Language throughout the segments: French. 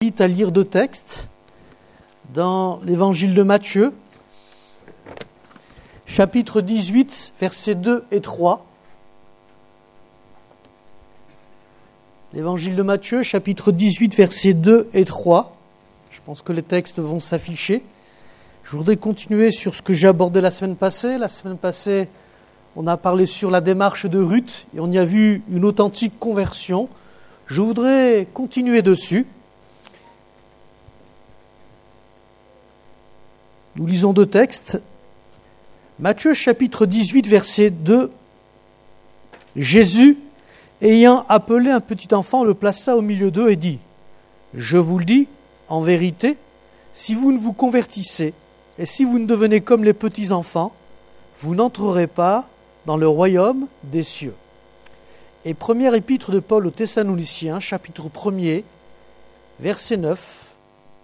invite à lire deux textes dans l'évangile de Matthieu, chapitre 18, versets 2 et 3. L'évangile de Matthieu, chapitre 18, versets 2 et 3. Je pense que les textes vont s'afficher. Je voudrais continuer sur ce que j'ai abordé la semaine passée. La semaine passée, on a parlé sur la démarche de Ruth et on y a vu une authentique conversion. Je voudrais continuer dessus. Nous lisons deux textes. Matthieu chapitre 18, verset 2. Jésus, ayant appelé un petit enfant, le plaça au milieu d'eux et dit : Je vous le dis, en vérité, si vous ne vous convertissez et si vous ne devenez comme les petits enfants, vous n'entrerez pas dans le royaume des cieux. Et première épître de Paul aux Thessaloniciens, chapitre 1er, verset 9.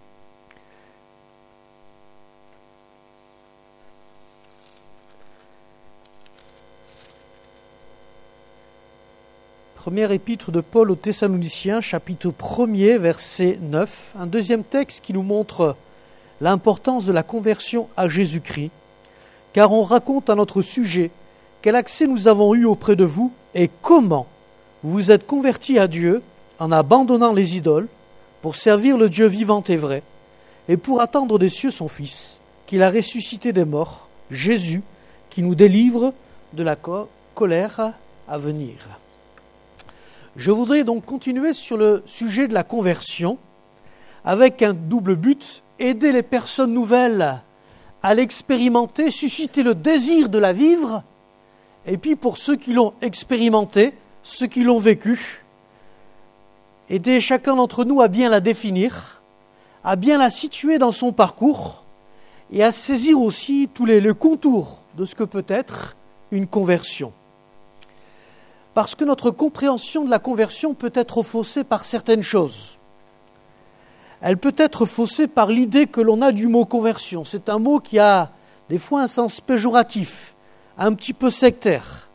Première épître de Paul aux Thessaloniciens, chapitre 1er, verset 9. Un deuxième texte qui nous montre l'importance de la conversion à Jésus-Christ, car on raconte à notre sujet quel accès nous avons eu auprès de vous et comment vous vous êtes convertis à Dieu en abandonnant les idoles pour servir le Dieu vivant et vrai et pour attendre des cieux son Fils, qu'il a ressuscité des morts, Jésus, qui nous délivre de la colère à venir. Je voudrais donc continuer sur le sujet de la conversion avec un double but, aider les personnes nouvelles à l'expérimenter, susciter le désir de la vivre, et puis pour ceux qui l'ont expérimenté, ceux qui l'ont vécu, aider chacun d'entre nous à bien la définir, à bien la situer dans son parcours et à saisir aussi tous les contours de ce que peut être une conversion. Parce que notre compréhension de la conversion peut être faussée par certaines choses. Elle peut être faussée par l'idée que l'on a du mot conversion. C'est un mot qui a des fois un sens péjoratif, un petit peu sectaire.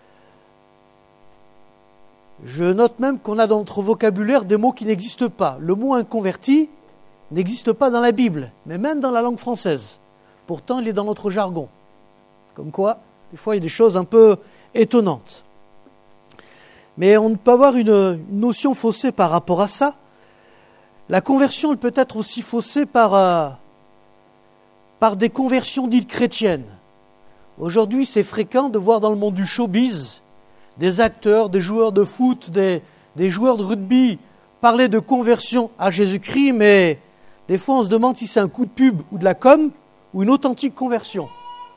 Je note même qu'on a dans notre vocabulaire des mots qui n'existent pas. Le mot inconverti n'existe pas dans la Bible, mais même dans la langue française. Pourtant, il est dans notre jargon. Comme quoi, des fois, il y a des choses un peu étonnantes. Mais on ne peut avoir une notion faussée par rapport à ça. La conversion, elle peut être aussi faussée par des conversions dites chrétiennes. Aujourd'hui, c'est fréquent de voir dans le monde du showbiz des acteurs, des joueurs de foot, des joueurs de rugby parler de conversion à Jésus-Christ, mais des fois on se demande si c'est un coup de pub ou de la com ou une authentique conversion.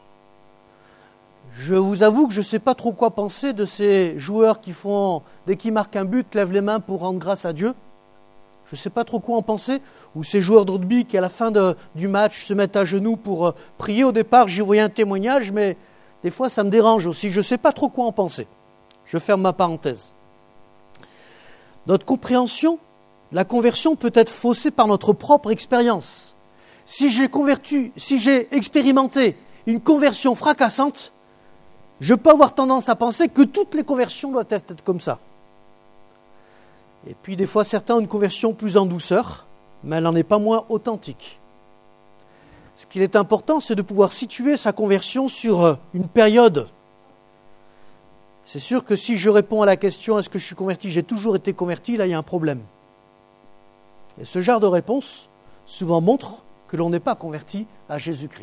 Je vous avoue que je ne sais pas trop quoi penser de ces joueurs qui font, dès qu'ils marquent un but, lèvent les mains pour rendre grâce à Dieu. Je ne sais pas trop quoi en penser. Ou ces joueurs de rugby qui, à la fin du match, se mettent à genoux pour prier. Au départ, j'y voyais un témoignage, mais des fois, ça me dérange aussi. Je ne sais pas trop quoi en penser. Je ferme ma parenthèse. Notre compréhension, la conversion peut être faussée par notre propre expérience. Si j'ai expérimenté une conversion fracassante, je peux avoir tendance à penser que toutes les conversions doivent être comme ça. Et puis des fois, certains ont une conversion plus en douceur, mais elle n'en est pas moins authentique. Ce qu'il est important, c'est de pouvoir situer sa conversion sur une période. C'est sûr que si je réponds à la question « Est-ce que je suis converti ? J'ai toujours été converti ?» là, il y a un problème. Et ce genre de réponse souvent montre que l'on n'est pas converti à Jésus-Christ.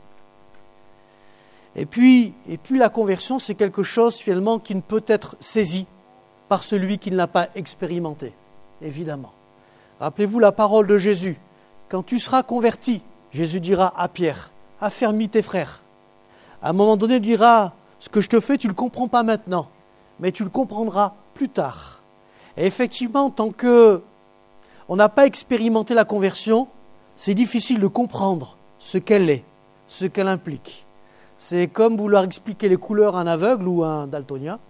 Et puis la conversion, c'est quelque chose finalement qui ne peut être saisi par celui qui ne l'a pas expérimenté, évidemment. Rappelez-vous la parole de Jésus. Quand tu seras converti, Jésus dira à Pierre, affermis tes frères. À un moment donné, il dira, ce que je te fais, tu ne le comprends pas maintenant, mais tu le comprendras plus tard. Et effectivement, tant qu'on n'a pas expérimenté la conversion, c'est difficile de comprendre ce qu'elle est, ce qu'elle implique. C'est comme vouloir expliquer les couleurs à un aveugle ou à un daltonien.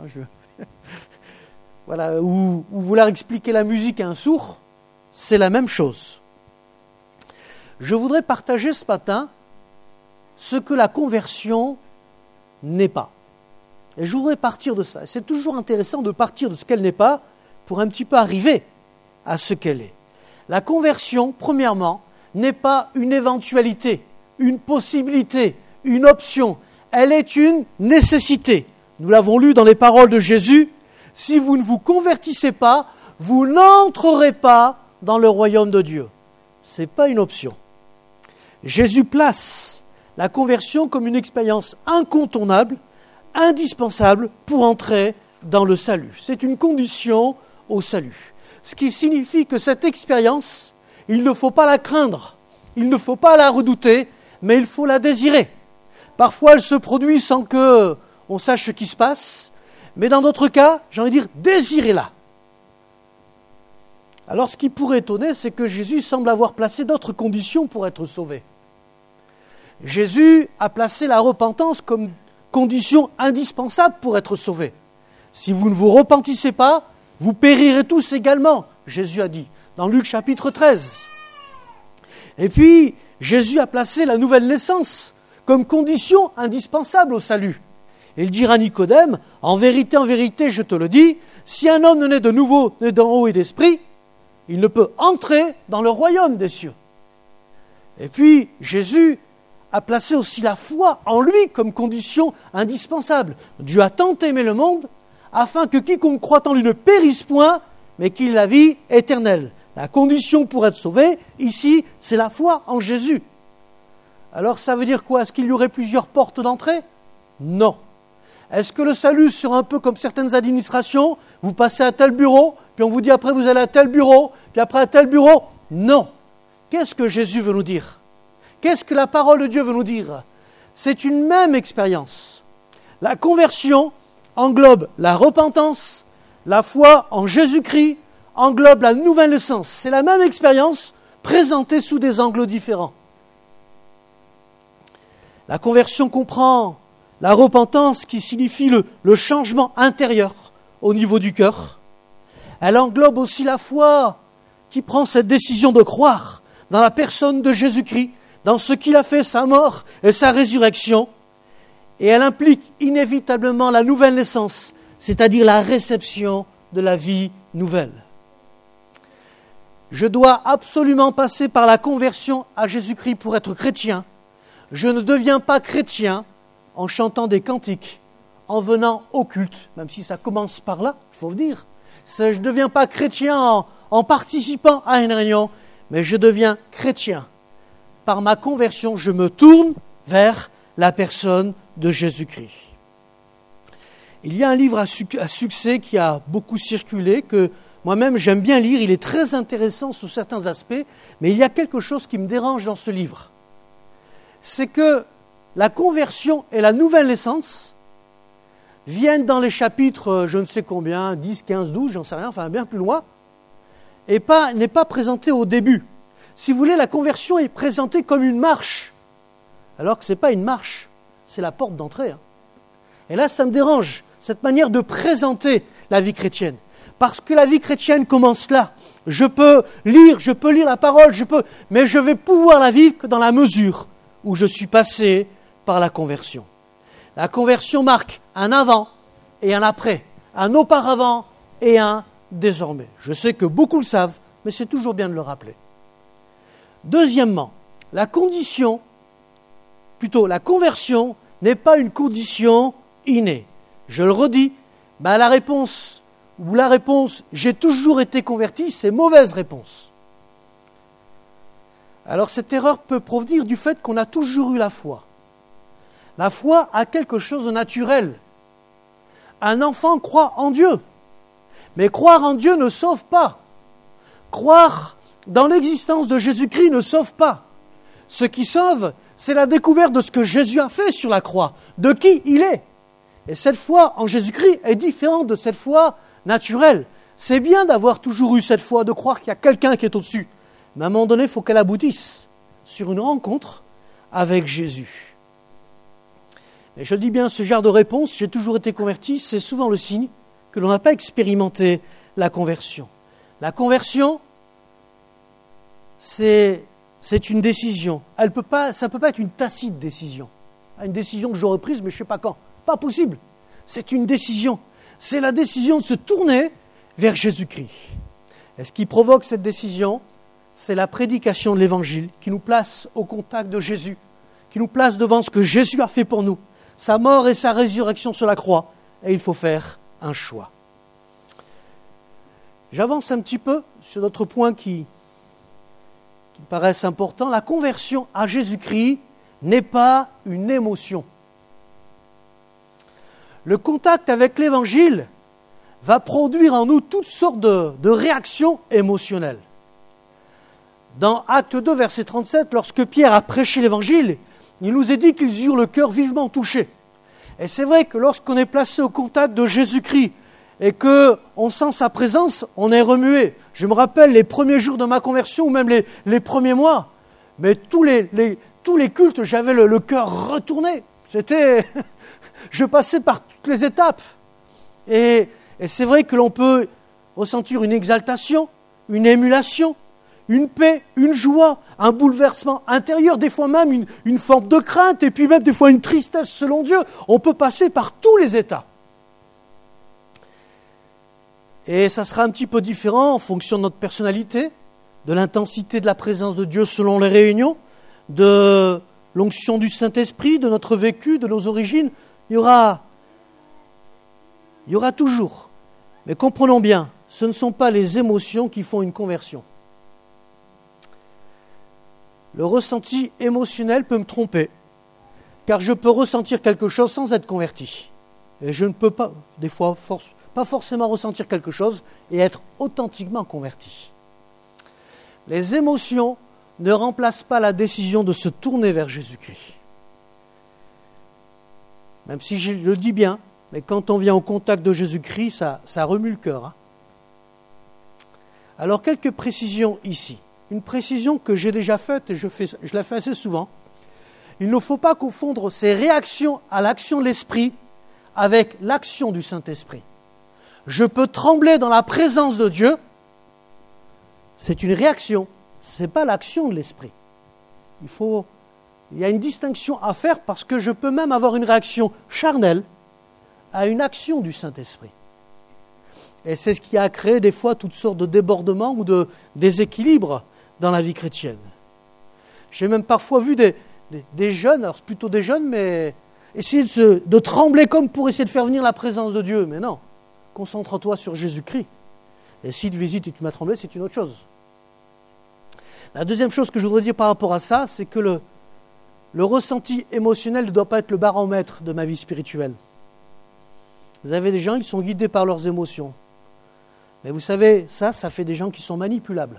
Voilà, ou vouloir expliquer la musique à un sourd, c'est la même chose. Je voudrais partager ce matin ce que la conversion n'est pas. Et je voudrais partir de ça. C'est toujours intéressant de partir de ce qu'elle n'est pas pour un petit peu arriver à ce qu'elle est. La conversion, premièrement, n'est pas une éventualité, une possibilité, une option. Elle est une nécessité. Nous l'avons lu dans les paroles de Jésus. Si vous ne vous convertissez pas, vous n'entrerez pas dans le royaume de Dieu. Ce n'est pas une option. Jésus place la conversion comme une expérience incontournable, indispensable pour entrer dans le salut. C'est une condition au salut. Ce qui signifie que cette expérience, il ne faut pas la craindre, il ne faut pas la redouter, mais il faut la désirer. Parfois, elle se produit sans qu'on sache ce qui se passe, mais dans d'autres cas, j'ai envie de dire, désirez-la. Alors, ce qui pourrait étonner, c'est que Jésus semble avoir placé d'autres conditions pour être sauvé. Jésus a placé la repentance comme condition indispensable pour être sauvé. Si vous ne vous repentissez pas, vous périrez tous également, Jésus a dit, dans Luc chapitre 13. Et puis, Jésus a placé la nouvelle naissance comme condition indispensable au salut. Il dira à Nicodème, en vérité, je te le dis, si un homme ne naît de nouveau, né d'en haut et d'esprit, il ne peut entrer dans le royaume des cieux. Et puis, Jésus a placé aussi la foi en lui comme condition indispensable. Dieu a tant aimé le monde, afin que quiconque croit en lui ne périsse point, mais qu'il ait la vie éternelle. La condition pour être sauvé, ici, c'est la foi en Jésus. Alors ça veut dire quoi? Est-ce qu'il y aurait plusieurs portes d'entrée? Non. Est-ce que le salut sera un peu comme certaines administrations? Vous passez à tel bureau, puis on vous dit après vous allez à tel bureau, puis après à tel bureau? Non. Qu'est-ce que Jésus veut nous dire? Qu'est-ce que la parole de Dieu veut nous dire? C'est une même expérience. La conversion englobe la repentance, la foi en Jésus-Christ, englobe la nouvelle naissance. C'est la même expérience présentée sous des angles différents. La conversion comprend la repentance qui signifie le changement intérieur au niveau du cœur. Elle englobe aussi la foi qui prend cette décision de croire dans la personne de Jésus-Christ, dans ce qu'il a fait, sa mort et sa résurrection. Et elle implique inévitablement la nouvelle naissance, c'est-à-dire la réception de la vie nouvelle. Je dois absolument passer par la conversion à Jésus-Christ pour être chrétien. Je ne deviens pas chrétien en chantant des cantiques, en venant au culte, même si ça commence par là, il faut le dire. Je ne deviens pas chrétien en participant à une réunion, mais je deviens chrétien. Par ma conversion, je me tourne vers la personne de Jésus-Christ. Il y a un livre à succès qui a beaucoup circulé, que moi-même j'aime bien lire, il est très intéressant sous certains aspects, mais il y a quelque chose qui me dérange dans ce livre. C'est que la conversion et la nouvelle naissance viennent dans les chapitres, je ne sais combien, 10, 15, 12, j'en sais rien, enfin bien plus loin, et n'est pas présenté au début. Si vous voulez, la conversion est présentée comme une marche, alors que ce n'est pas une marche, c'est la porte d'entrée. Et là, ça me dérange, cette manière de présenter la vie chrétienne. Parce que la vie chrétienne commence là. Je peux lire la parole, mais je vais pouvoir la vivre que dans la mesure où je suis passé par la conversion. La conversion marque un avant et un après, un auparavant et un désormais. Je sais que beaucoup le savent, mais c'est toujours bien de le rappeler. Deuxièmement, la conversion n'est pas une condition innée. Je le redis, la réponse « j'ai toujours été converti », c'est mauvaise réponse. Alors cette erreur peut provenir du fait qu'on a toujours eu la foi. La foi a quelque chose de naturel. Un enfant croit en Dieu. Mais croire en Dieu ne sauve pas. Croire dans l'existence de Jésus-Christ ne sauve pas. Ce qui sauve, c'est la découverte de ce que Jésus a fait sur la croix, de qui il est. Et cette foi en Jésus-Christ est différente de cette foi naturelle. C'est bien d'avoir toujours eu cette foi, de croire qu'il y a quelqu'un qui est au-dessus. Mais à un moment donné, il faut qu'elle aboutisse sur une rencontre avec Jésus. Et je le dis bien, ce genre de réponse, j'ai toujours été converti, c'est souvent le signe que l'on n'a pas expérimenté la conversion. La conversion, c'est une décision. Ça ne peut pas être une tacite décision. Une décision que j'aurais prise, mais je ne sais pas quand. Pas possible. C'est une décision. C'est la décision de se tourner vers Jésus-Christ. Et ce qui provoque cette décision, c'est la prédication de l'Évangile qui nous place au contact de Jésus, qui nous place devant ce que Jésus a fait pour nous, sa mort et sa résurrection sur la croix, et il faut faire un choix. J'avance un petit peu sur d'autres points qui me paraissent importants. La conversion à Jésus-Christ n'est pas une émotion. Le contact avec l'Évangile va produire en nous toutes sortes de réactions émotionnelles. Dans Acte 2, verset 37, lorsque Pierre a prêché l'Évangile, il nous est dit qu'ils eurent le cœur vivement touché. Et c'est vrai que lorsqu'on est placé au contact de Jésus-Christ et qu'on sent sa présence, on est remué. Je me rappelle les premiers jours de ma conversion, ou même les premiers mois, mais tous les cultes, j'avais le cœur retourné. Je passais par toutes les étapes. Et c'est vrai que l'on peut ressentir une exaltation, une émulation, une paix, une joie, un bouleversement intérieur, des fois même une forme de crainte, et puis même des fois une tristesse selon Dieu. On peut passer par tous les états. Et ça sera un petit peu différent en fonction de notre personnalité, de l'intensité de la présence de Dieu selon les réunions, de l'onction du Saint-Esprit, de notre vécu, de nos origines. Il y aura toujours. Mais comprenons bien, ce ne sont pas les émotions qui font une conversion. Le ressenti émotionnel peut me tromper, car je peux ressentir quelque chose sans être converti. Et je ne peux pas, des fois, pas forcément ressentir quelque chose et être authentiquement converti. Les émotions ne remplacent pas la décision de se tourner vers Jésus-Christ. Même si je le dis bien, mais quand on vient au contact de Jésus-Christ, ça remue le cœur. Alors, quelques précisions ici. Une précision que j'ai déjà faite, et je la fais assez souvent. Il ne faut pas confondre ces réactions à l'action de l'Esprit avec l'action du Saint-Esprit. Je peux trembler dans la présence de Dieu, c'est une réaction, ce n'est pas l'action de l'Esprit. Il y a une distinction à faire parce que je peux même avoir une réaction charnelle à une action du Saint-Esprit. Et c'est ce qui a créé des fois toutes sortes de débordements ou de déséquilibres dans la vie chrétienne. J'ai même parfois vu des jeunes, alors c'est plutôt des jeunes, mais essayer de trembler comme pour essayer de faire venir la présence de Dieu. Mais non, concentre-toi sur Jésus-Christ. Et si tu visites et tu m'as tremblé, c'est une autre chose. La deuxième chose que je voudrais dire par rapport à ça, c'est que le ressenti émotionnel ne doit pas être le baromètre de ma vie spirituelle. Vous avez des gens, ils sont guidés par leurs émotions. Mais vous savez, ça fait des gens qui sont manipulables.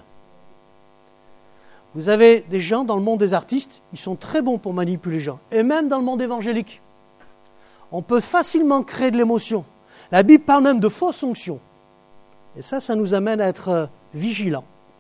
Vous avez des gens dans le monde des artistes, ils sont très bons pour manipuler les gens. Et même dans le monde évangélique, on peut facilement créer de l'émotion. La Bible parle même de fausse onction. Et ça nous amène à être vigilants.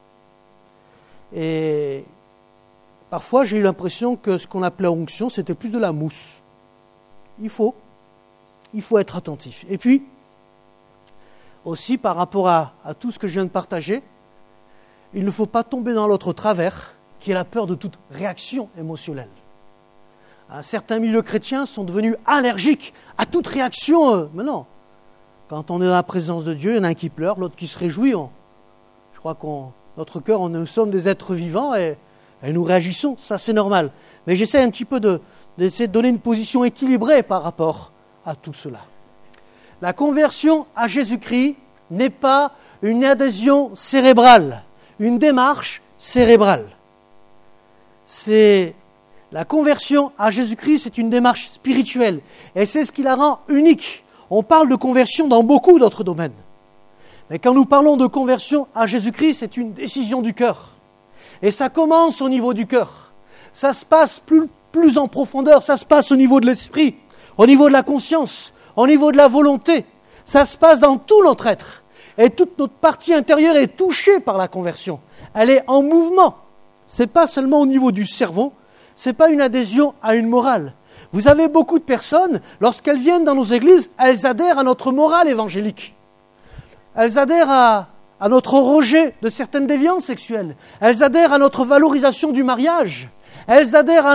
Et parfois, j'ai eu l'impression que ce qu'on appelait onction, c'était plus de la mousse. Il faut être attentif. Et puis, aussi par rapport à tout ce que je viens de partager, il ne faut pas tomber dans l'autre travers, qui est la peur de toute réaction émotionnelle. Certains milieux chrétiens sont devenus allergiques à toute réaction. Mais non, quand on est dans la présence de Dieu, il y en a un qui pleure, l'autre qui se réjouit. Je crois notre cœur, nous sommes des êtres vivants et nous réagissons, ça c'est normal. Mais j'essaie un petit peu d'essayer de donner une position équilibrée par rapport à tout cela. La conversion à Jésus-Christ n'est pas une adhésion cérébrale, une démarche cérébrale. La conversion à Jésus-Christ, c'est une démarche spirituelle. Et c'est ce qui la rend unique. On parle de conversion dans beaucoup d'autres domaines. Mais quand nous parlons de conversion à Jésus-Christ, c'est une décision du cœur. Et ça commence au niveau du cœur. Ça se passe plus en profondeur, ça se passe au niveau de l'esprit, au niveau de la conscience, au niveau de la volonté. Ça se passe dans tout notre être. Et toute notre partie intérieure est touchée par la conversion. Elle est en mouvement. Ce n'est pas seulement au niveau du cerveau, ce n'est pas une adhésion à une morale. Vous avez beaucoup de personnes, lorsqu'elles viennent dans nos églises, elles adhèrent à notre morale évangélique. Elles adhèrent à notre rejet de certaines déviances sexuelles. Elles adhèrent à notre valorisation du mariage. Elles adhèrent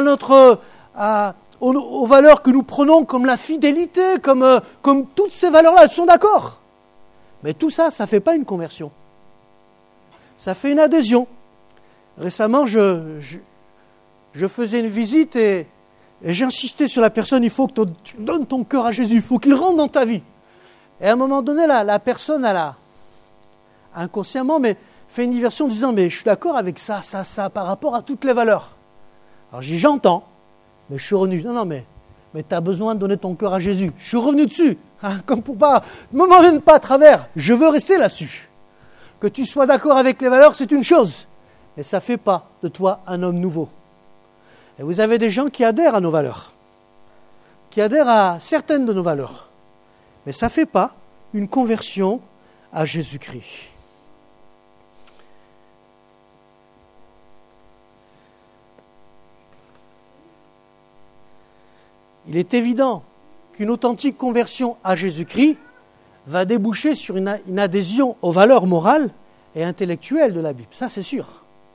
aux valeurs que nous prenons comme la fidélité, comme toutes ces valeurs-là. Elles sont d'accord. Mais tout ça, ça ne fait pas une conversion. Ça fait une adhésion. Récemment, je faisais une visite et j'insistais sur la personne, il faut que tu donnes ton cœur à Jésus, il faut qu'il rentre dans ta vie. Et à un moment donné, la personne, elle a inconsciemment fait une diversion en disant « mais je suis d'accord avec ça, par rapport à toutes les valeurs ». Alors j'ai dit « j'entends, mais je suis revenu. Non, mais tu as besoin de donner ton cœur à Jésus. Je suis revenu dessus, comme pour pas, ne m'emmène pas à travers, je veux rester là-dessus. Que tu sois d'accord avec les valeurs, c'est une chose, mais ça ne fait pas de toi un homme nouveau. Et vous avez des gens qui adhèrent à nos valeurs, qui adhèrent à certaines de nos valeurs, mais ça ne fait pas une conversion à Jésus-Christ. Il est évident qu'une authentique conversion à Jésus-Christ va déboucher sur une adhésion aux valeurs morales et intellectuelles de la Bible. Ça, c'est sûr.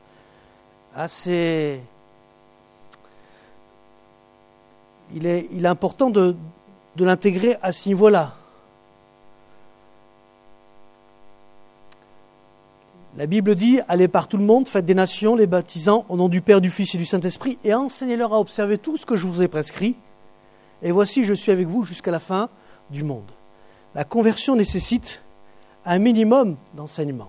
Il est important de l'intégrer à ce niveau-là. La Bible dit « Allez par tout le monde, faites des nations, les baptisant au nom du Père, du Fils et du Saint-Esprit, et enseignez-leur à observer tout ce que je vous ai prescrit. Et voici, je suis avec vous jusqu'à la fin du monde. » La conversion nécessite un minimum d'enseignement.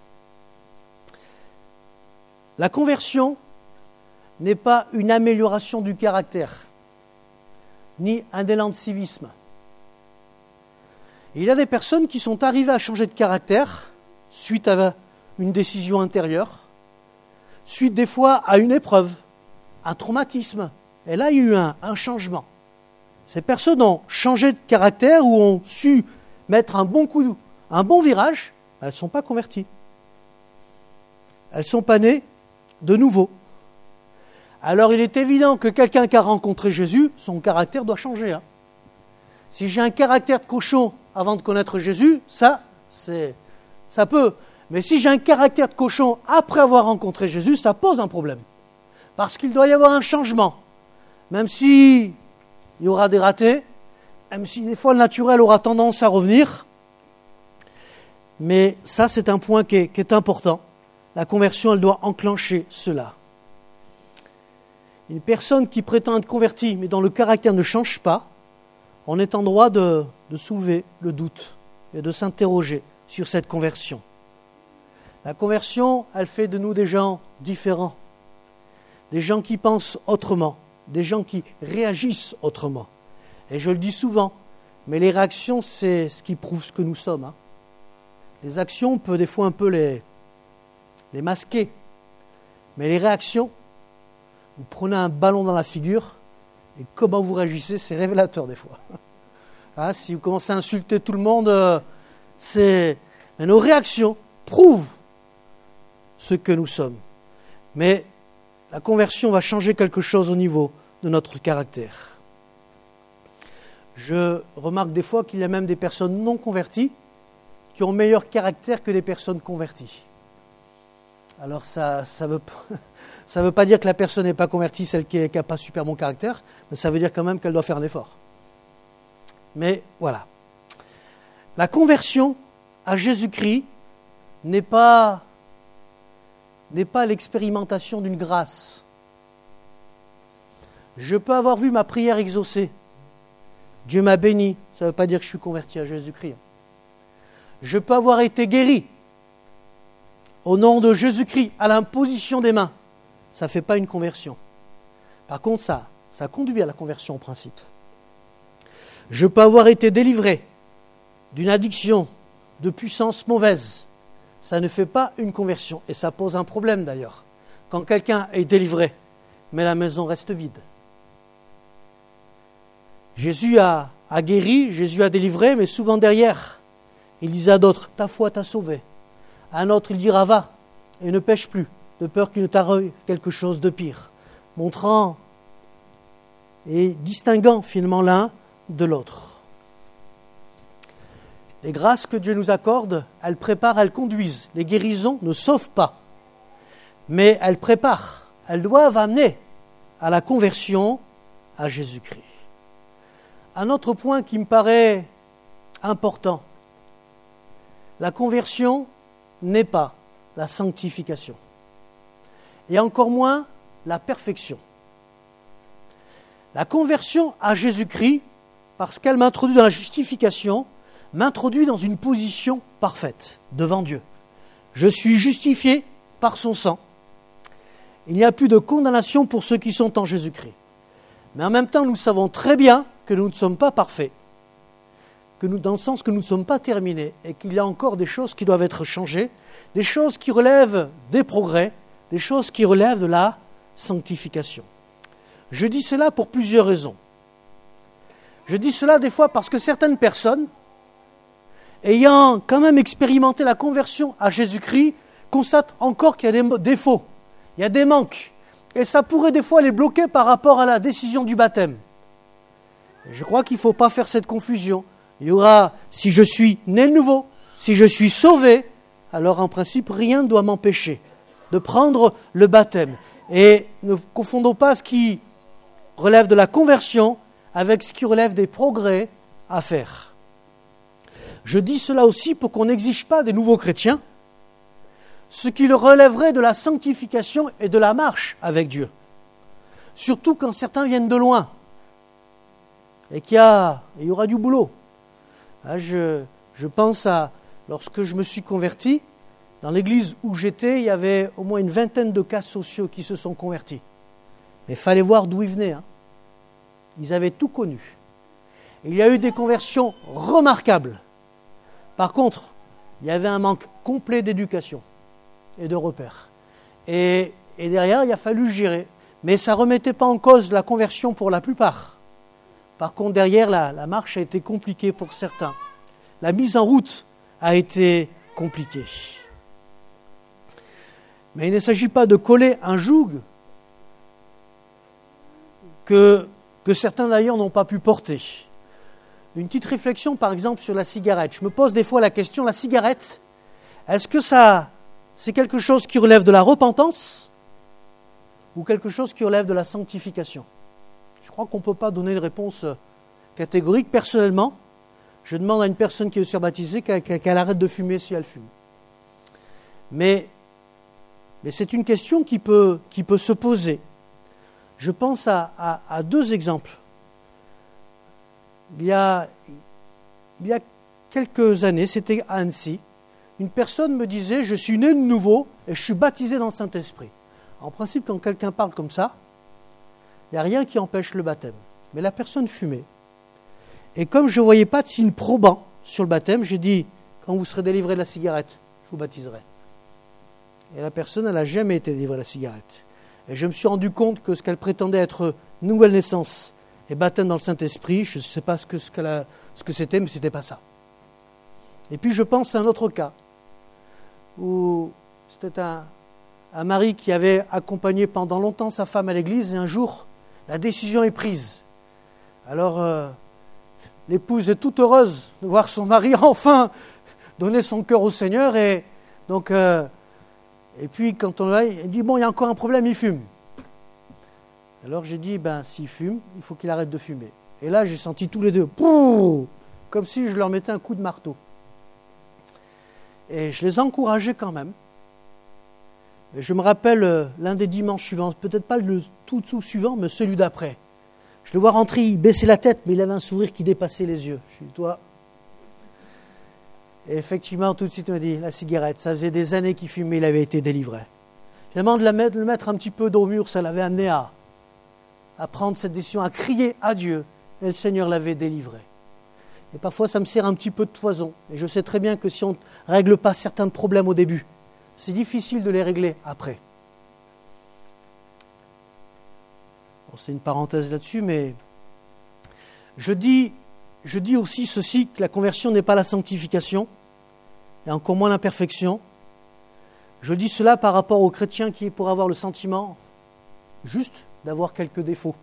La conversion n'est pas une amélioration du caractère, ni un élan de civisme. Et il y a des personnes qui sont arrivées à changer de caractère suite à une décision intérieure, suite des fois à une épreuve, un traumatisme. Et là, il y a eu un changement. Ces personnes ont changé de caractère ou ont su mettre un bon virage, elles ne sont pas converties. Elles ne sont pas nées de nouveau. Alors il est évident que quelqu'un qui a rencontré Jésus, son caractère doit changer. Si j'ai un caractère de cochon avant de connaître Jésus, ça peut. Mais si j'ai un caractère de cochon après avoir rencontré Jésus, ça pose un problème. Parce qu'il doit y avoir un changement. Même si il y aura des ratés, même si des fois le naturel aura tendance à revenir. Mais ça, c'est un point qui est important. La conversion, elle doit enclencher cela. Une personne qui prétend être convertie, mais dont le caractère ne change pas, on est en droit de soulever le doute et de s'interroger sur cette conversion. La conversion, elle fait de nous des gens différents, des gens qui pensent autrement, des gens qui réagissent autrement. Et je le dis souvent, mais les réactions, c'est ce qui prouve ce que nous sommes. Les actions, on peut des fois un peu les masquer. Mais les réactions, vous prenez un ballon dans la figure, et comment vous réagissez, c'est révélateur des fois. Si vous commencez à insulter tout le monde, mais nos réactions prouvent ce que nous sommes. Mais la conversion va changer quelque chose au niveau de notre caractère. Je remarque des fois qu'il y a même des personnes non converties qui ont meilleur caractère que des personnes converties. Alors ça veut pas dire que la personne n'est pas convertie, celle qui n'a pas super bon caractère, mais ça veut dire quand même qu'elle doit faire un effort. Mais voilà. La conversion à Jésus-Christ n'est pas l'expérimentation d'une grâce. Je peux avoir vu ma prière exaucée. Dieu m'a béni, ça ne veut pas dire que je suis converti à Jésus-Christ. Je peux avoir été guéri au nom de Jésus-Christ à l'imposition des mains. Ça ne fait pas une conversion. Par contre, ça conduit à la conversion en principe. Je peux avoir été délivré d'une addiction, de puissance mauvaise. Ça ne fait pas une conversion. Et ça pose un problème d'ailleurs. Quand quelqu'un est délivré, mais la maison reste vide. Jésus a guéri, Jésus a délivré, mais souvent derrière, il disait à d'autres, ta foi t'a sauvé. À un autre, il dira, va et ne pêche plus, de peur qu'il ne t'arrive quelque chose de pire. Montrant et distinguant finalement l'un de l'autre. Les grâces que Dieu nous accorde, elles préparent, elles conduisent. Les guérisons ne sauvent pas, mais elles préparent. Elles doivent amener à la conversion à Jésus-Christ. Un autre point qui me paraît important, la conversion n'est pas la sanctification. et encore moins la perfection. La conversion à Jésus-Christ, parce qu'elle m'introduit dans la justification, m'introduit dans une position parfaite devant Dieu. Je suis justifié par son sang. Il n'y a plus de condamnation pour ceux qui sont en Jésus-Christ. Mais en même temps, nous savons très bien que nous ne sommes pas parfaits, dans le sens que nous ne sommes pas terminés et qu'il y a encore des choses qui doivent être changées, des choses qui relèvent des progrès, des choses qui relèvent de la sanctification. Je dis cela pour plusieurs raisons. Je dis cela des fois parce que certaines personnes, ayant quand même expérimenté la conversion à Jésus-Christ, constatent encore qu'il y a des défauts, il y a des manques. Et ça pourrait des fois les bloquer par rapport à la décision du baptême. Et je crois qu'il ne faut pas faire cette confusion. Il y aura, si je suis né de nouveau, si je suis sauvé, alors en principe, rien ne doit m'empêcher de prendre le baptême. Et ne confondons pas ce qui relève de la conversion avec ce qui relève des progrès à faire. Je dis cela aussi pour qu'on n'exige pas des nouveaux chrétiens ce qui le relèverait de la sanctification et de la marche avec Dieu. Surtout quand certains viennent de loin et qu'il y aura du boulot. Là, je pense à lorsque je me suis converti, dans l'église où j'étais, il y avait au moins une vingtaine de cas sociaux qui se sont convertis. Mais il fallait voir d'où ils venaient. Ils avaient tout connu. Il y a eu des conversions remarquables. Par contre, il y avait un manque complet d'éducation et de repères. Et derrière, il a fallu gérer. Mais ça ne remettait pas en cause la conversion pour la plupart. Par contre, derrière, la marche a été compliquée pour certains. La mise en route a été compliquée. Mais il ne s'agit pas de coller un joug que certains d'ailleurs n'ont pas pu porter. Une petite réflexion par exemple sur la cigarette. Je me pose des fois la question, la cigarette, est-ce que c'est quelque chose qui relève de la repentance ou quelque chose qui relève de la sanctification? Je crois qu'on ne peut pas donner une réponse catégorique. Personnellement, je demande à une personne qui est surbaptisée qu'elle arrête de fumer si elle fume. Mais c'est une question qui peut se poser. Je pense à deux exemples. Il y a quelques années, c'était à Annecy, une personne me disait « Je suis né de nouveau et je suis baptisé dans le Saint-Esprit ». En principe, quand quelqu'un parle comme ça, il n'y a rien qui empêche le baptême. Mais la personne fumait. Et comme je ne voyais pas de signe probant sur le baptême, j'ai dit « Quand vous serez délivré de la cigarette, je vous baptiserai ». Et la personne, elle n'a jamais été délivrée de la cigarette. Et je me suis rendu compte que ce qu'elle prétendait être nouvelle naissance et baptême dans le Saint-Esprit, je ne sais pas ce que c'était, mais ce n'était pas ça. Et puis je pense à un autre cas, où c'était un mari qui avait accompagné pendant longtemps sa femme à l'église, et un jour, la décision est prise. Alors, l'épouse est toute heureuse de voir son mari enfin donner son cœur au Seigneur, et donc... Et puis, quand on va, il dit, bon, il y a encore un problème, il fume. Alors j'ai dit, s'il fume, il faut qu'il arrête de fumer. Et là, j'ai senti tous les deux, comme si je leur mettais un coup de marteau. Et je les encourageais quand même. Et je me rappelle l'un des dimanches suivants, peut-être pas le tout suivant, mais celui d'après. Je le vois rentrer, il baissait la tête, mais il avait un sourire qui dépassait les yeux. Je dis, toi... Et effectivement, tout de suite, il m'a dit, la cigarette, ça faisait des années qu'il fumait, il avait été délivré. Finalement, de le mettre un petit peu dos au mur, ça l'avait amené à prendre cette décision, à crier à Dieu, et le Seigneur l'avait délivré. Et parfois, ça me sert un petit peu de toison. Et je sais très bien que si on ne règle pas certains problèmes au début, c'est difficile de les régler après. Bon, c'est une parenthèse là-dessus, mais je dis aussi ceci, que la conversion n'est pas la sanctification, et encore moins l'imperfection. Je dis cela par rapport aux chrétiens qui pourraient avoir le sentiment juste d'avoir quelques défauts.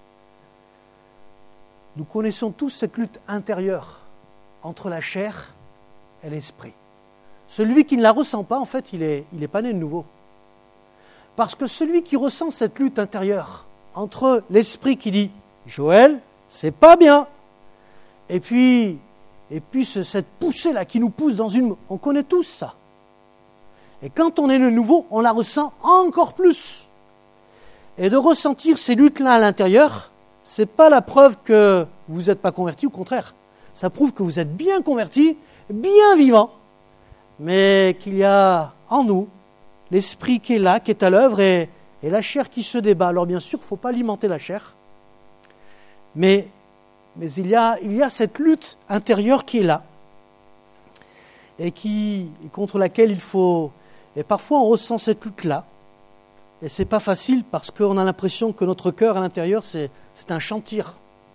Nous connaissons tous cette lutte intérieure entre la chair et l'esprit. Celui qui ne la ressent pas, en fait, il est pas né de nouveau. Parce que celui qui ressent cette lutte intérieure entre l'esprit qui dit « Joël, c'est pas bien !» Et puis cette poussée-là qui nous pousse dans une... On connaît tous ça. Et quand on est le nouveau, on la ressent encore plus. Et de ressentir ces luttes-là à l'intérieur, ce n'est pas la preuve que vous n'êtes pas converti, au contraire. Ça prouve que vous êtes bien converti, bien vivant, mais qu'il y a en nous l'esprit qui est là, qui est à l'œuvre, et la chair qui se débat. Alors bien sûr, il ne faut pas alimenter la chair, mais il y a cette lutte intérieure qui est là, et contre laquelle il faut... Et parfois on ressent cette lutte-là, et ce n'est pas facile parce qu'on a l'impression que notre cœur à l'intérieur, c'est un chantier.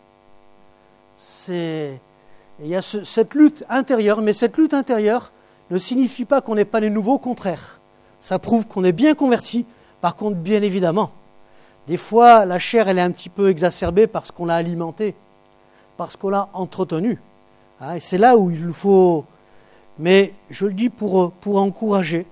Il y a cette lutte intérieure, mais cette lutte intérieure ne signifie pas qu'on n'est pas les nouveaux, au contraire. Ça prouve qu'on est bien converti. Par contre, bien évidemment, des fois, la chair, elle est un petit peu exacerbée parce qu'on l'a alimentée, parce qu'on l'a entretenue. Et c'est là où il faut... Mais je le dis pour encourager.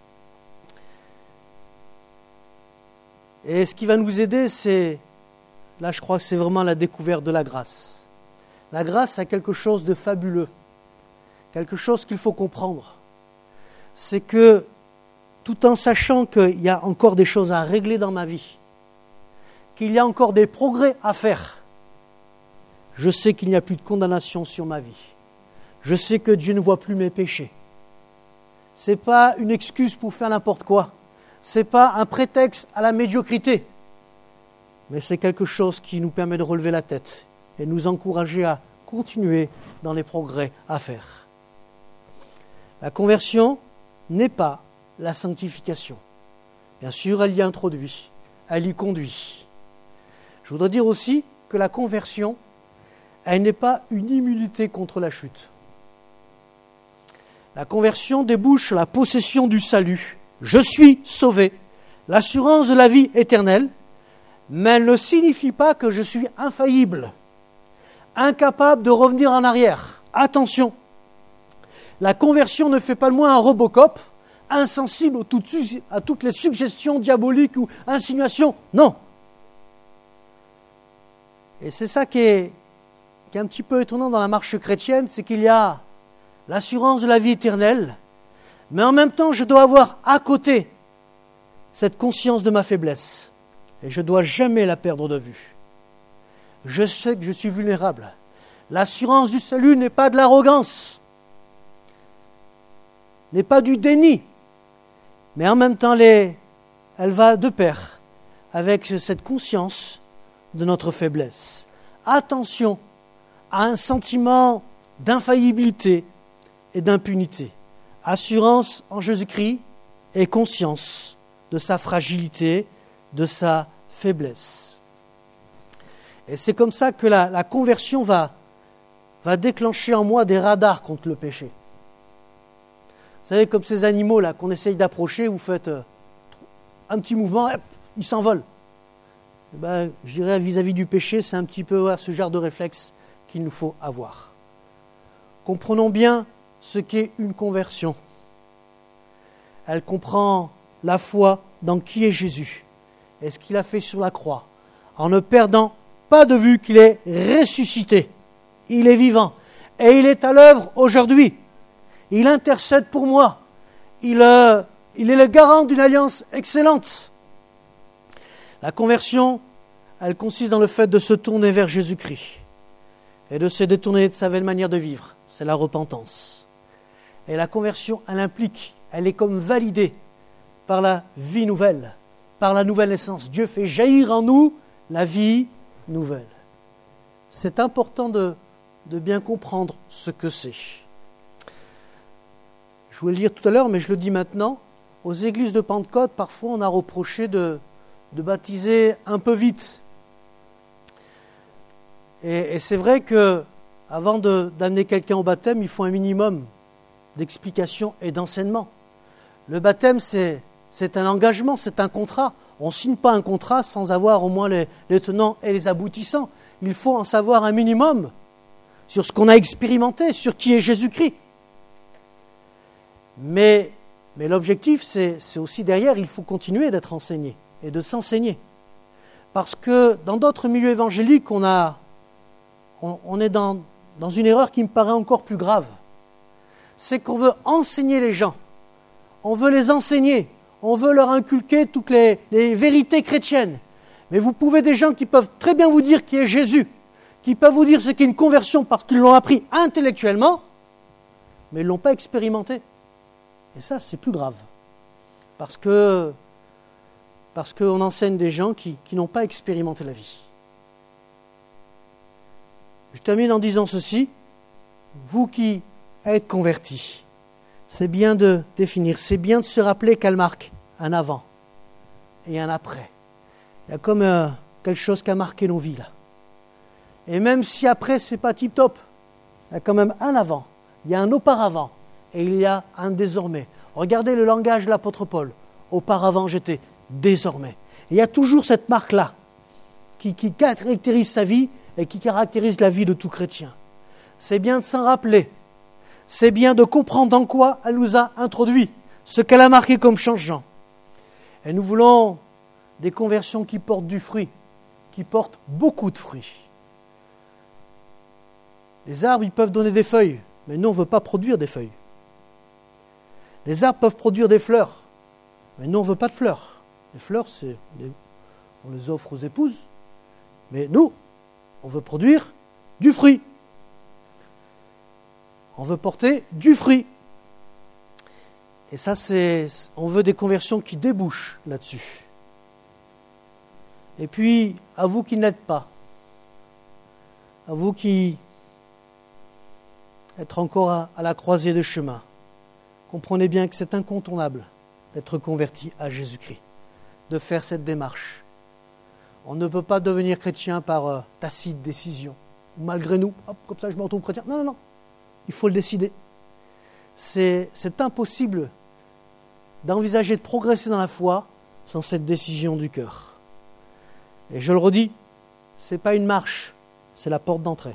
Et ce qui va nous aider, là je crois que c'est vraiment la découverte de la grâce. La grâce a quelque chose de fabuleux, quelque chose qu'il faut comprendre. C'est que, tout en sachant qu'il y a encore des choses à régler dans ma vie, qu'il y a encore des progrès à faire, je sais qu'il n'y a plus de condamnation sur ma vie. Je sais que Dieu ne voit plus mes péchés. Ce n'est pas une excuse pour faire n'importe quoi. Ce n'est pas un prétexte à la médiocrité. Mais c'est quelque chose qui nous permet de relever la tête et nous encourager à continuer dans les progrès à faire. La conversion n'est pas la sanctification. Bien sûr, elle y introduit, elle y conduit. Je voudrais dire aussi que la conversion, elle n'est pas une immunité contre la chute. La conversion débouche sur la possession du salut. Je suis sauvé, l'assurance de la vie éternelle, mais elle ne signifie pas que je suis infaillible, incapable de revenir en arrière. Attention, la conversion ne fait pas de moi un Robocop, insensible à toutes les suggestions diaboliques ou insinuations. Non. Et c'est ça qui est un petit peu étonnant dans la marche chrétienne, c'est qu'il y a l'assurance de la vie éternelle, mais en même temps, je dois avoir à côté cette conscience de ma faiblesse. Et je ne dois jamais la perdre de vue. Je sais que je suis vulnérable. L'assurance du salut n'est pas de l'arrogance, n'est pas du déni, mais en même temps, elle va de pair avec cette conscience de notre faiblesse. Attention à un sentiment d'infaillibilité et d'impunité. Assurance en Jésus-Christ et conscience de sa fragilité, de sa faiblesse. Et c'est comme ça que la conversion va déclencher en moi des radars contre le péché. Vous savez, comme ces animaux-là qu'on essaye d'approcher, vous faites un petit mouvement, hop, ils s'envolent. Je dirais vis-à-vis du péché, c'est un petit peu ce genre de réflexe qu'il nous faut avoir. Comprenons bien ce qu'est une conversion. Elle comprend la foi dans qui est Jésus et ce qu'il a fait sur la croix, en ne perdant pas de vue qu'il est ressuscité. Il est vivant et il est à l'œuvre aujourd'hui. Il intercède pour moi. Il est le garant d'une alliance excellente. La conversion, elle consiste dans le fait de se tourner vers Jésus-Christ et de se détourner de sa vaine manière de vivre. C'est la repentance. Et la conversion, elle implique, elle est comme validée par la vie nouvelle, par la nouvelle naissance. Dieu fait jaillir en nous la vie nouvelle. C'est important de bien comprendre ce que c'est. Je voulais le dire tout à l'heure, mais je le dis maintenant. Aux églises de Pentecôte, parfois on a reproché de baptiser un peu vite. Et c'est vrai qu'avant d'amener quelqu'un au baptême, il faut un minimum d'explication et d'enseignement. Le baptême, c'est un engagement, c'est un contrat. On ne signe pas un contrat sans avoir au moins les tenants et les aboutissants. Il faut en savoir un minimum sur ce qu'on a expérimenté, sur qui est Jésus-Christ. Mais l'objectif, c'est aussi derrière, il faut continuer d'être enseigné et de s'enseigner. Parce que dans d'autres milieux évangéliques, on est dans une erreur qui me paraît encore plus grave. C'est qu'on veut enseigner les gens on veut les enseigner, on veut leur inculquer toutes les vérités chrétiennes. Mais vous pouvez des gens qui peuvent très bien vous dire qui est Jésus, qui peuvent vous dire ce qu'est une conversion parce qu'ils l'ont appris intellectuellement, mais ils ne l'ont pas expérimenté. Et ça, c'est plus grave. Parce qu'on enseigne des gens qui n'ont pas expérimenté la vie. Je termine en disant ceci. Vous qui êtes convertis, c'est bien de définir, c'est bien de se rappeler qu'elle marque un avant et un après. Il y a comme quelque chose qui a marqué nos vies là. Et même si après c'est pas tip top, il y a quand même un avant, il y a un auparavant et il y a un désormais. Regardez le langage de l'apôtre Paul. Auparavant j'étais, désormais. Et il y a toujours cette marque là qui caractérise sa vie et qui caractérise la vie de tout chrétien. C'est bien de s'en rappeler. C'est bien de comprendre en quoi elle nous a introduit, ce qu'elle a marqué comme changement. Et nous voulons des conversions qui portent du fruit, qui portent beaucoup de fruits. Les arbres, ils peuvent donner des feuilles, mais nous, on ne veut pas produire des feuilles. Les arbres peuvent produire des fleurs, mais nous, on ne veut pas de fleurs. Les fleurs, on les offre aux épouses, mais nous, on veut produire du fruit. On veut porter du fruit. Et ça, on veut des conversions qui débouchent là-dessus. Et puis, à vous qui n'êtes pas, à vous qui êtes encore à la croisée de chemin, comprenez bien que c'est incontournable d'être converti à Jésus-Christ, de faire cette démarche. On ne peut pas devenir chrétien par tacite décision. Malgré nous, hop, comme ça je me retrouve chrétien. Non, non, non. Il faut le décider. C'est impossible d'envisager de progresser dans la foi sans cette décision du cœur. Et je le redis, ce n'est pas une marche, c'est la porte d'entrée.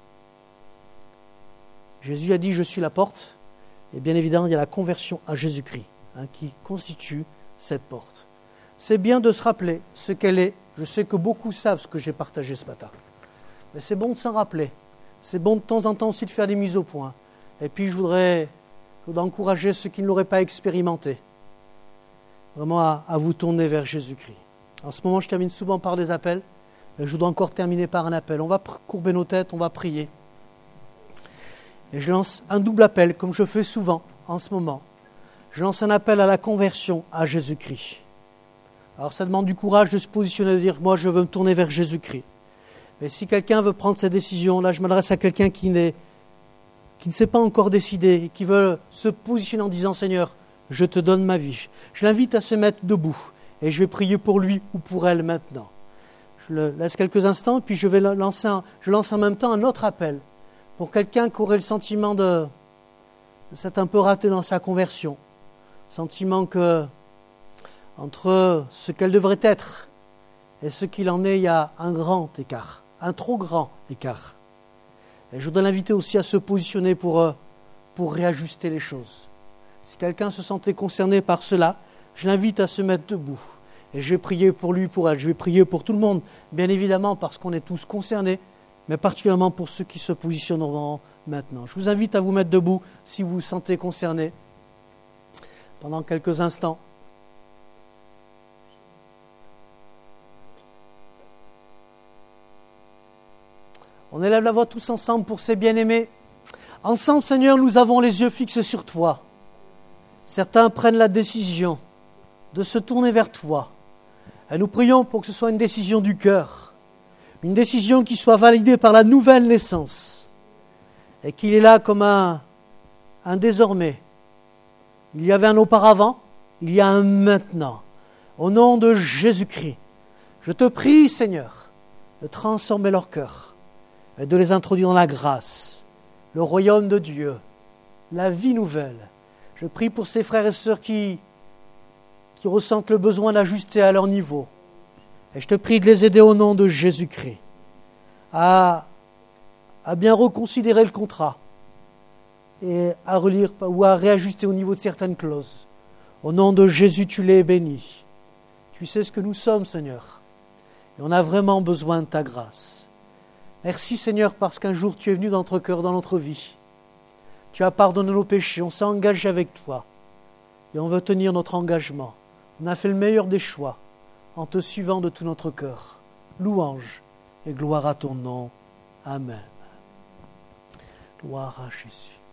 Jésus a dit « Je suis la porte ». Et bien évidemment, il y a la conversion à Jésus-Christ qui constitue cette porte. C'est bien de se rappeler ce qu'elle est. Je sais que beaucoup savent ce que j'ai partagé ce matin. Mais c'est bon de s'en rappeler. C'est bon de temps en temps aussi de faire des mises au point. Et puis je voudrais encourager ceux qui ne l'auraient pas expérimenté, vraiment à vous tourner vers Jésus-Christ. En ce moment, je termine souvent par des appels. Et je voudrais encore terminer par un appel. On va courber nos têtes, on va prier. Et je lance un double appel, comme je fais souvent en ce moment. Je lance un appel à la conversion à Jésus-Christ. Alors ça demande du courage de se positionner, de dire « Moi, je veux me tourner vers Jésus-Christ ». Mais si quelqu'un veut prendre cette décision, là je m'adresse à quelqu'un qui ne s'est pas encore décidé, qui veut se positionner en disant « Seigneur, je te donne ma vie ». Je l'invite à se mettre debout et je vais prier pour lui ou pour elle maintenant. Je le laisse quelques instants, puis je lance en même temps un autre appel pour quelqu'un qui aurait le sentiment de s'être un peu raté dans sa conversion. Sentiment que entre ce qu'elle devrait être et ce qu'il en est, il y a un grand écart, un trop grand écart. Et je voudrais l'inviter aussi à se positionner pour réajuster les choses. Si quelqu'un se sentait concerné par cela, je l'invite à se mettre debout. Et je vais prier pour lui, pour elle. Je vais prier pour tout le monde, bien évidemment, parce qu'on est tous concernés, mais particulièrement pour ceux qui se positionneront maintenant. Je vous invite à vous mettre debout si vous vous sentez concerné pendant quelques instants. On élève la voix tous ensemble pour ces bien-aimés. Ensemble, Seigneur, nous avons les yeux fixés sur toi. Certains prennent la décision de se tourner vers toi. Et nous prions pour que ce soit une décision du cœur, une décision qui soit validée par la nouvelle naissance et qu'il est là comme un désormais. Il y avait un auparavant, il y a un maintenant. Au nom de Jésus-Christ, je te prie, Seigneur, de transformer leur cœur et de les introduire dans la grâce, le royaume de Dieu, la vie nouvelle. Je prie pour ces frères et sœurs qui ressentent le besoin d'ajuster à leur niveau. Et je te prie de les aider au nom de Jésus-Christ à bien reconsidérer le contrat et à relire ou à réajuster au niveau de certaines clauses. Au nom de Jésus, tu les bénis. Tu sais ce que nous sommes, Seigneur. Et on a vraiment besoin de ta grâce. Merci, Seigneur, parce qu'un jour tu es venu dans notre cœur, dans notre vie. Tu as pardonné nos péchés, on s'est engagé avec toi. et on veut tenir notre engagement. On a fait le meilleur des choix en te suivant de tout notre cœur. Louange et gloire à ton nom. Amen. Gloire à Jésus.